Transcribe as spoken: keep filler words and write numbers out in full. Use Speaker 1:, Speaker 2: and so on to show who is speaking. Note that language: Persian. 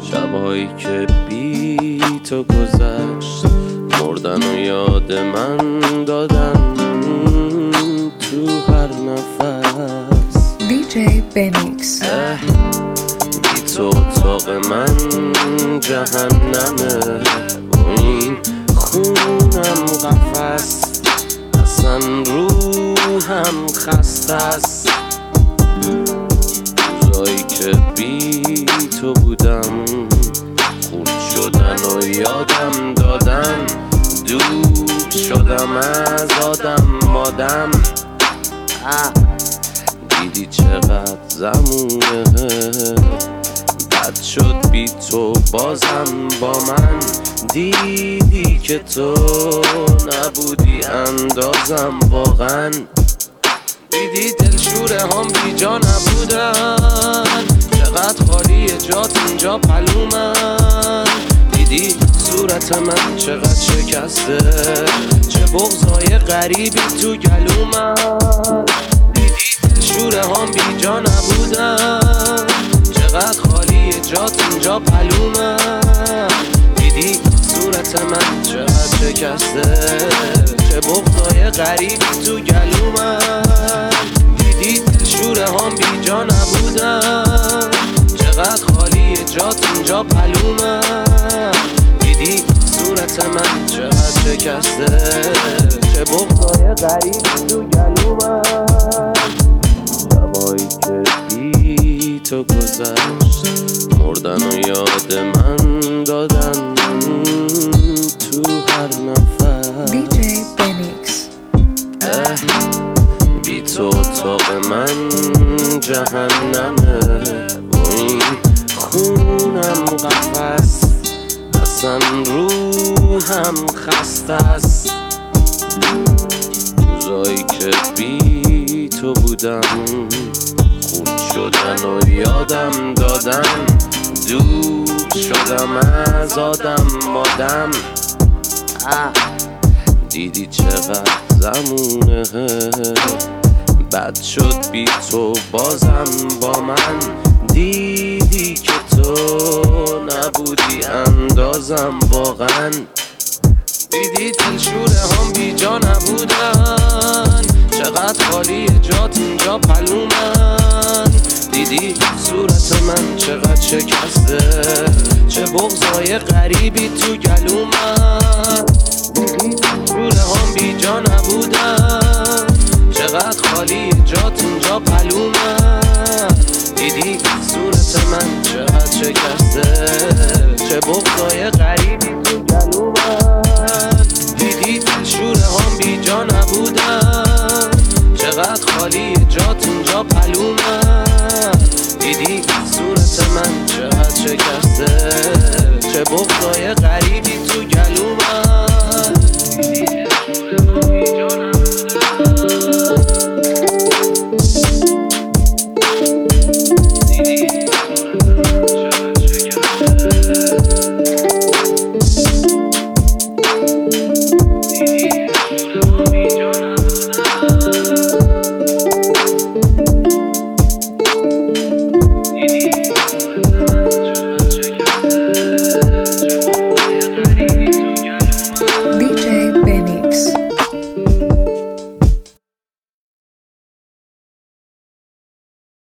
Speaker 1: شبایی که بی تو گذشت مردن و یاد من دادن تو هر نفس.
Speaker 2: دی جی بنیکس.
Speaker 1: بی تو اتاق من جهنمه و این خونم قفس، اصلا روحم خسته است. روزایی که بی تو بودم خورد شدن و یادم دادن، دور شدم از آدم مادم. دیدی چقدر زمونه بد شد بی تو بازم با من. دیدی که تو نبودی اندازم واقعا. دیدی دلشوره هم بی جا نبودن، چقدر خالی جات اینجا پلومن. دیدی صورت من چقدر شکسته، چه بغضای غریبی تو گلومن. دیدی دلشوره هم بی جا نبودن، چقدر خالی جات اینجا پلومن. دیدی صورت من چقدر شکسته، چه بغضای غریبی تو گلومن. دیدی دلشوره هم بی جا نبودن، چقدر خالی جات اینجا پلومن. دیدی صورت من چقدر شکسته، چه بغضای غریبی تو گلومن. شبایی که بی تو گذشت مردن و یاد من دادن تو هر نفس.
Speaker 2: دی جی بنیکس.
Speaker 1: بی تو اتاق من جهنمه و این خونم قفس، اصلا روحم خسته است. روزایی که بی تو بودم خورد شدن و یادم دادن، دور شدم از آدم مادم. دیدی چقدر زمونه بد شد بی تو بازم با من. دیدی که تو نبودی اندازم واقعا. دیدی دلشوره هم بی جا نبودن، چقدر خالی جات اینجا پلومن. دیدی صورت من چقدر شکسته، چه بغضای غریبی تو گلومن. دیدی دلشوره هم بی جا نبودن، چقدر خالی جات اینجا پلومن. دیدی صورت من چقدر شکسته، چه بغضای غریبی تو گلومن. دیدی دلشوره هم بی جا نبودن، چقدر خالی جات اینجا پلومن. دیدی صورت من چقدر شکسته، چه بغضای غریبی تو